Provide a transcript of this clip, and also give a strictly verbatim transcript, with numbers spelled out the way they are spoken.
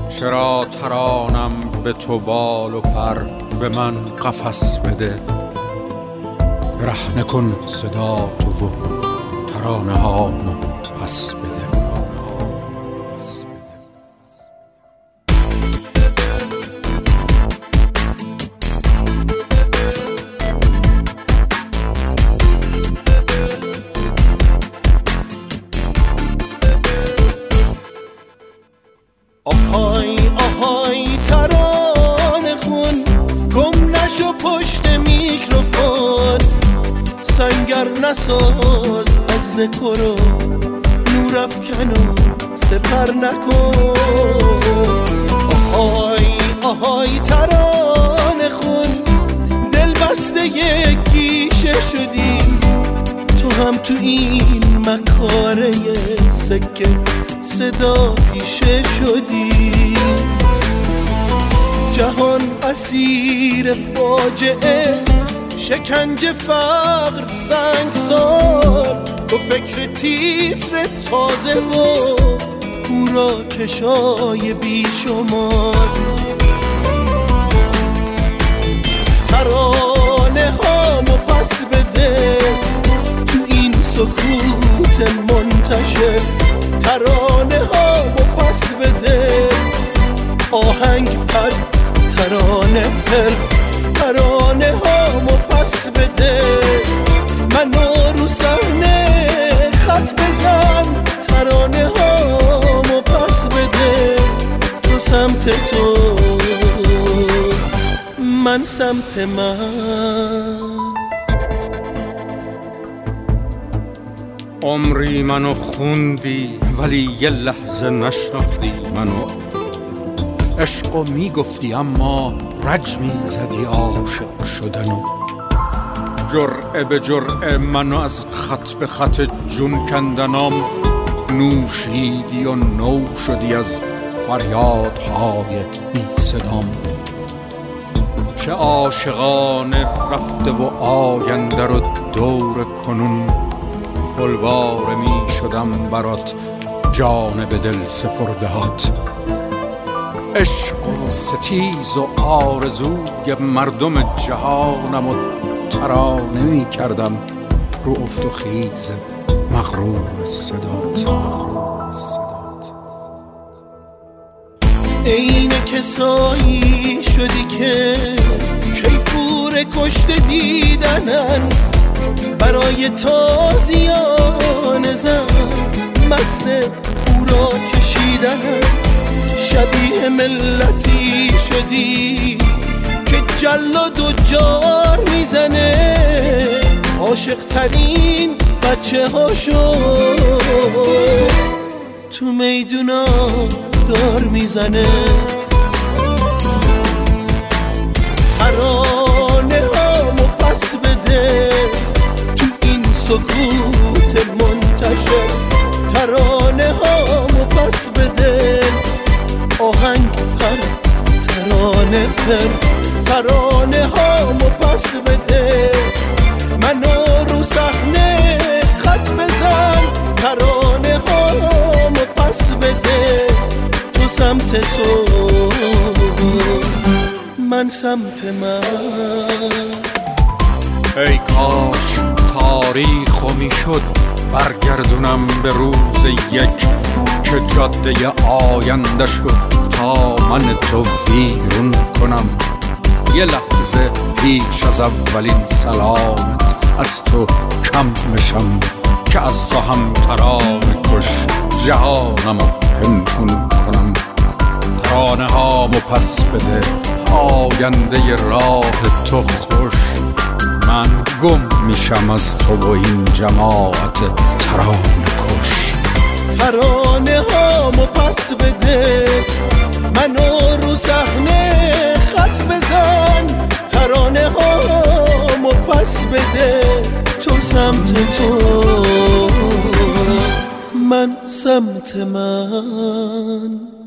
چرا ترانم به تو بال و پر، به من قفس بده. برهنه کن صدا تو و ترانه هامو پس بده. آهای آهای ترانه خون، گم نشو پشت میکروفون. سنگر نساز از دکورو، نور افکن و سپر نکن. آهای آهای ترانه خون، دل بسته یک گیشه شدی. تو هم تو این مکاره سکه صدا پیشه شدی. جهان اسیر فاجعه، شکنجه فقر سنگسار. تو فکر تیتر تازه و هورا کشای بیشمار. ترانه هامو پس بده تو این سکوت منتشر. ترانه هامو پس بده، آهنگ پر ترانه پر. ترانه هامو پس بده، منو رو صحنه خط بزن. ترانه هامو پس بده، تو سمت تو من سمت من. عمری منو خوندی ولی یه لحظه نشناختی منو. عشقو میگفتی اما رج میزدی عاشق شدنو. جرعه به جرعه منو از خط به خط جون کندنام نوشیدی و نو شدی از فریادهای بی صدام. چه عاشقانه رفته و آینده رو دور کنون. پلواره می شدم برات جانب دل سپردهات. عشق و ستیز و آرزوی مردم جهانم و ترانه می کردم رو افت و خیز مغرور صدات. عین کسایی شدی که کیفور کشته دیدنن. برای تازیان زن مست او را کشیدنن. شبیه ملتی شدی که جلاد و جار میزنه. عاشق ترین بچه هاشو تو میدونا دار میزنه. ترانه هامو پس بده تو این سکوت منتشر. ترانه هامو پس بده، آهنگ پر ترانه پر. ترانه هامو پس بده، منو رو صحنه خط بزن. ترانه هامو پس بده، تو سمت تو من سمت من. ای کاش تاریخو میشد برگردونم به روز یک که جاده آینده شد تا من تو ویرون کنم. یه لحظه پیش از اولین سلامت از تو کم بشم که از تو هم ترانه کش جهانمو پنهون کنم. ترانه هامو پس بده، آینده راه تو خوش. من گم میشم از تو و این جماعت ترانه کش. ترانه هامو پس بده، منو رو صحنه خط بزن. ترانه هامو پس بده، تو سمت تو من سمت من.